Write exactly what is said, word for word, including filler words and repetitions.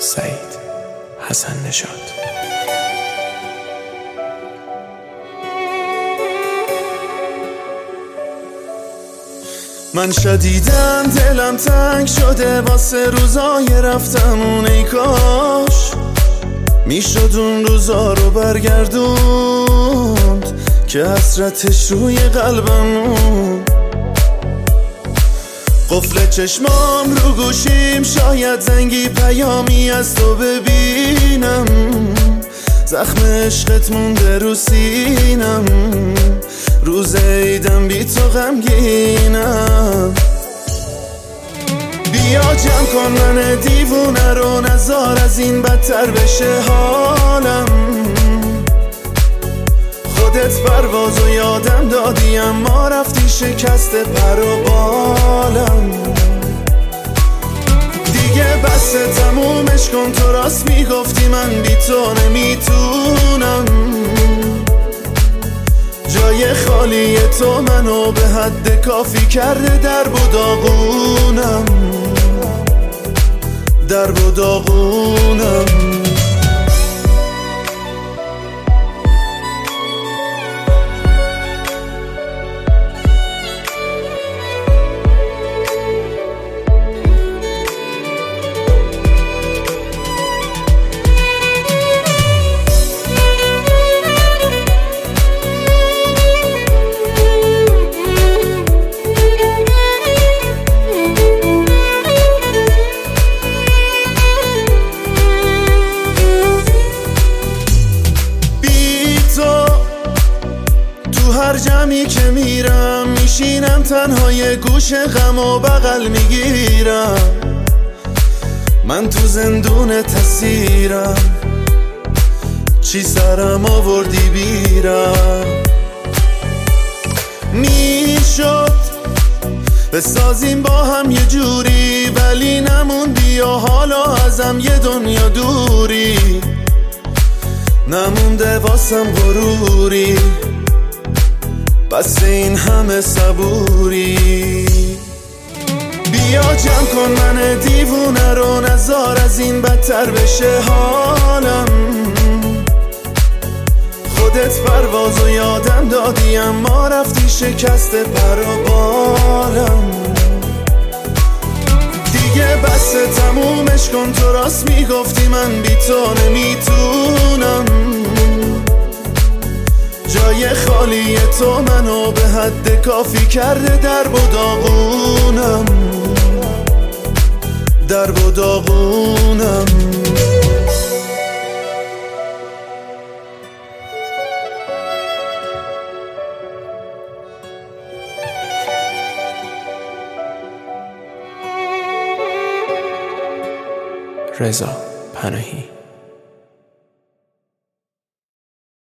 سعید حسن نژاد. من شدیدم دلم تنگ شده واسه روزای رفتمون، ای کاش میشد اون روزا رو برگردوند که حسرتش روی قلبمون. قفل چشمام رو گوشیم، شاید زنگی پیامی از تو ببینم. زخم عشقت مونده رو سینم، روز عیدم بی تو غمگینم. بیا جمع کن من دیوونه رو، نزار از این بدتر بشه حالم. خودت پرواز و یادم دادی اما رفتی شکست پر و بالم. دیگه بس تمومش کن، تو راست میگفتی من بی تو نمیتونم. جای خالی تو منو به حد کافی کرده، درب و داغونم، درب و داغونم. هر جمعی که میرم میشینم تنهای گوش غم و بغل میگیرم. من تو زندون تسیرم، چی سرم آوردی بیرم. میشد بسازیم با هم یه جوری، ولی نموندی و حالا ازم یه دنیا دوری. نمونده واسم غروری، بس این همه صبوری. بیا جمع کن من دیوونه رو، نزار از این بدتر بشه حالم. خودت پرواز و یادم دادی اما رفتی شکست پر و بالم. دیگه بس تمومش کن، تو راست میگفتی من بی تو نمیتونم. جای خالی تو منو به حد کافی کرده، درب و داغونم، درب و داغونم. رضا پناهی.